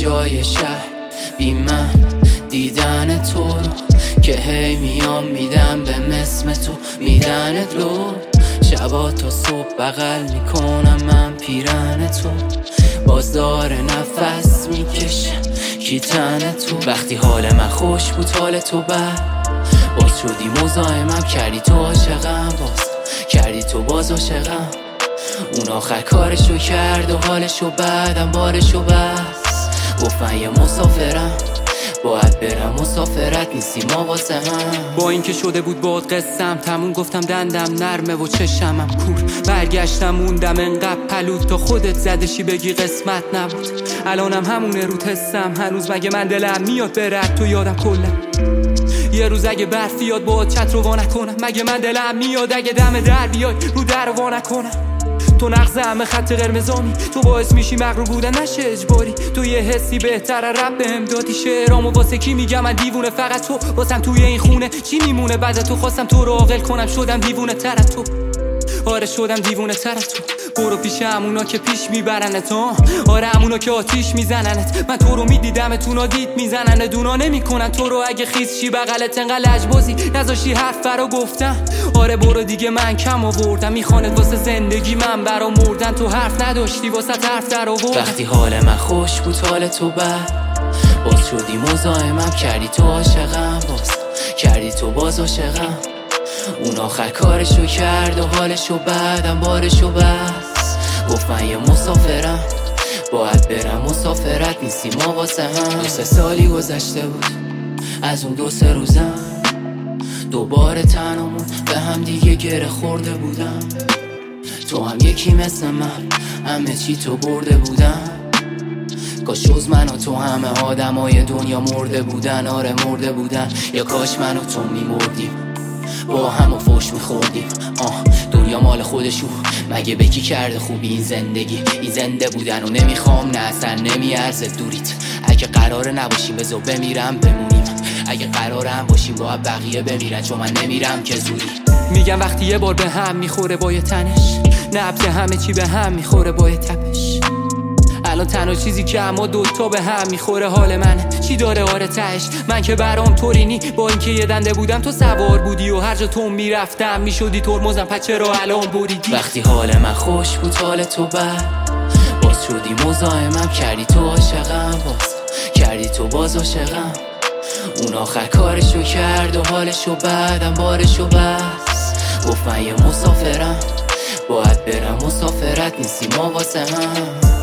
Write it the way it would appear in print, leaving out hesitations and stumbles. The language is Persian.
جای شهر بی من دیدن تو رو که هی میام میدم به مسم تو میدنت لو شبا تا صبح بغل میکنم من پیرن تو باز داره نفس میکشم کی تن تو وقتی حال من خوش بود حال تو بد باز شدی مزاحمم کردی تو عاشقم باز کردی تو باز عاشقم اون آخر کارشو کرد و حالشو بعدم بارشو بس گفتن یه مسافرم باید برم مسافرت نیستی ما واسه هم با اینکه شده بود باد قسم تموم گفتم دندم نرمه و چشمم کور برگشتم موندم انقدر پلود تا خودت زدشی بگی قسمت نبود الانم همونه رو حسم هنوز مگه من دلم میاد برد تو یادم کلم یه روز اگه برف بیاد با چت رو وا نکنم مگه من دلم میاد اگه دم در بیای رو در وا نکنم تو نقض همه خط قرمزامی تو باعث میشی مغرور بودن نشه اجباری تو یه حسی بهتره رب بهم دادی شعرامو واسه کی میگم من دیوونه فقط تو واسم توی این خونه چی میمونه بعد تو خواستم تو رو عاقل کنم شدم دیوونه تر از تو آره شدم دیوونه تر از تو برو پیش همونا که پیش میبرنت آره همونا که آتیش میزننت من تو رو میدیدم تو نادید میزنن دونا نمیکنن تو رو اگه خیز چی بغلت انقدر لجبازی نذاشی حرف برا گفتم آره برو دیگه من کم آوردم میخوانت واسه زندگی من برا مردن تو حرف نداشتی واسه حرف در آوردم وقتی حال من خوش بود حال تو بد باز شدی مزاحمم کردی تو عاشقم باز کردی تو باز عاشقم اون آخر کارشو کرد و حالشو بعدم بارشو بس گفت من یه مسافرم باید برم مسافرت نیستی ما واسه هم 2-3 سالی گذشته بود از اون 2-3 روزم دوباره تنامون به هم دیگه گره خورده بودم تو هم یکی مثل من همه چی تو برده بودم کاش جز من و تو همه آدمای دنیا مرده بودن آره مرده بودن یا کاش من و تو میمردیم با هم و فوش میخوردیم دنیا مال خودشون مگه به کی کرده خوبی این زندگی این زنده بودن و نمیخوام نه اصلا نمیارزه دوریت اگه قراره نباشیم بذار بمیرم بمونیم اگه قراره هم باشیم باید بقیه بمیرن چون من نمیرم که زودی میگم وقتی یه بار به هم میخوره با یه تنش نبض همه چی به هم میخوره با یه تپش الان تنها چیزی که اما دوتا به هم میخوره حال منه چی داره آره تهش من که برام طوری نی با اینکه یه دنده بودم تو سوار بودی و هر جا تو میرفتم میشدی ترمزم پس چرا الان بریدی وقتی حال من خوش بود حال تو بد باز شدی مزاحمم کردی تو عاشقم باز کردی تو باز عاشقم اون آخر کارشو کرد و حالشو بعدم بارشو بس گفت من یه مسافرم باید برم مسافرت نیستی ما واسه هم